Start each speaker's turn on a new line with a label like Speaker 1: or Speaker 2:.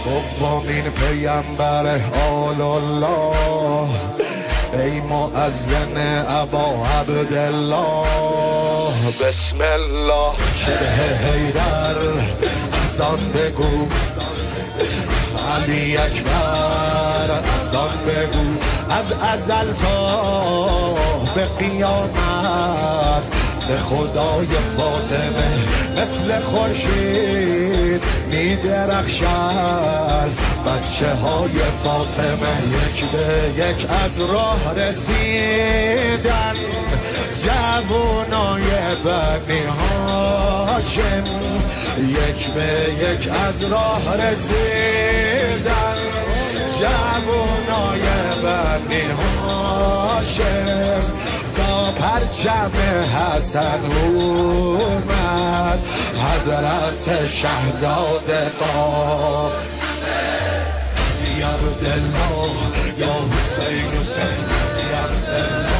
Speaker 1: دومین پیامبر آل الله، ای مؤذن ابا عبدالله. بسم الله شبه حیدر اذان بگو، علی اکبر اذان بگو. از ازل تا به قیامت به خدای فاطمه مثل خورشید میدرخشد بچه های فاطمه. یک به یک از راه رسیدن جوانای بنی هاشم، یک به یک از راه رسیدن جوانای بنی هاشم. با پرچم حسن اومد حضرت شهزاده قاسم. یا عبدالله یا حسین حسین یا عبدالله